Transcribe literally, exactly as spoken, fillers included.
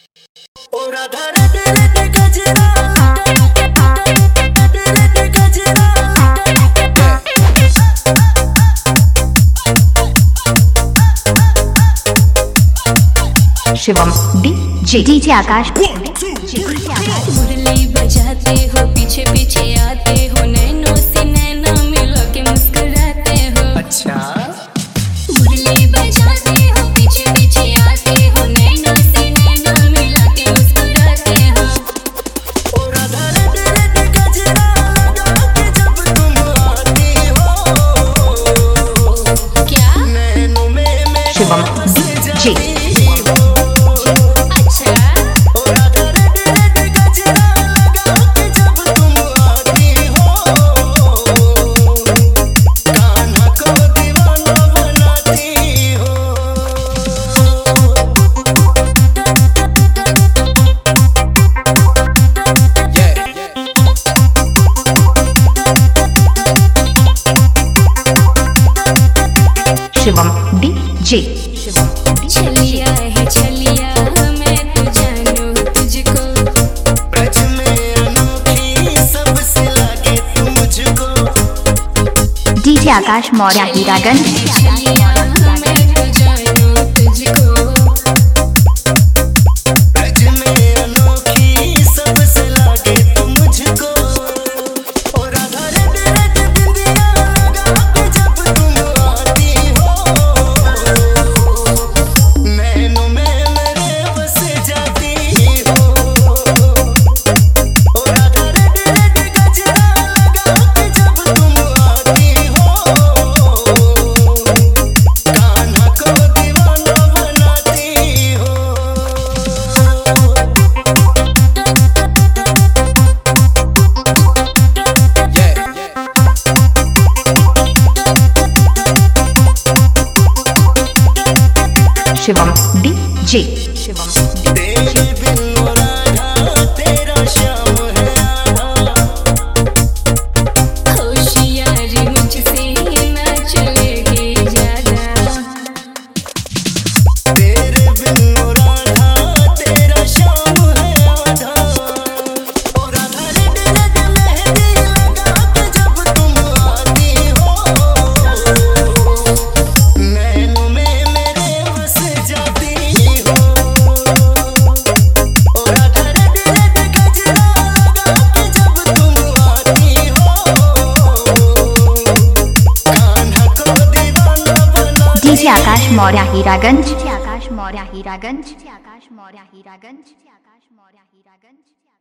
Shivam DJ DJ Akash मुरली बजाते हो, पीछे पीछे आते हो, नैनों से नैना मिला के मुस्कुराते हो। अच्छा मुरली बजाते हो, पीछे पीछे आते हो, नैनों से नैना मिला के मुस्कुराते हो। और आधार तेरे पे गजरा लगा के जब तुम आती हो, क्या नैनों में मेरे शिवम डीजे शिवम डीजे छलिया है छलिया, मैं तो जानू तुझको। ब्रज में अनोखी सबसे लागे तू मुझको। डीजे आकाश मौर्य हीरागंज। छलिया मैं तो जानू तुझको। ब्रज में अनोखी सबसे लागे तू मुझको। और आधार तेरे पे बिंदिया लगा के जब तुम आती हो, नैनों में मेरे बस जाती हो। और आधार तेरे पे गजरा लगा के जब तुम आती हो, कान्हा को दीवाना बनाती हो। शिवम डीजे शिवम तेरे बिन राधा तेरा श्याम है आधा। होशियारी मुझसे ना चलेगी ज्यादा। तेरे बिन राधा तेरा श्याम है आधा। और आधा रे तेरे दिल मेहंदी लगा के जब तुम आती हो, नैनों में मेरे बस जाती हो। और आधा रे तेरे पे गजरा लगा के जब तुम आती हो, कान्हा को दीवाना बनाती। DJ Akash Maurya Hiraganj. DJ Akash Maurya Hiraganj. DJ Akash Maurya Hiraganj. DJ Akash Maurya Hiraganj.